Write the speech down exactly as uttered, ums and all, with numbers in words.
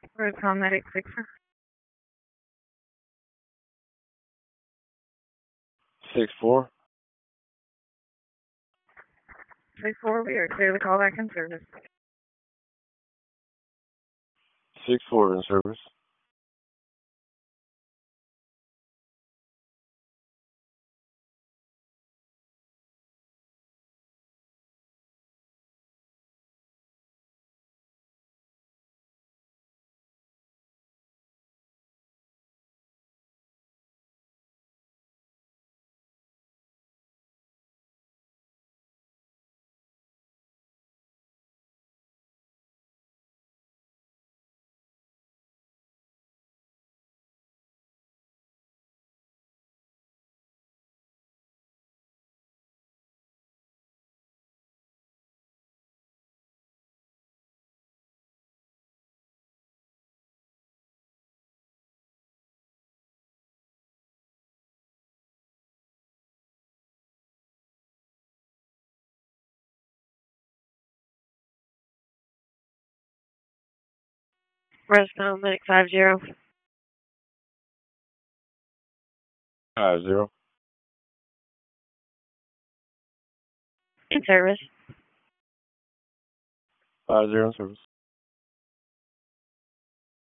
Rosecom Medic six. Six four. Six four. We are clear the call back in service. Six four in service. Rosecom Medic five zero. Five zero. In service. Five zero in service.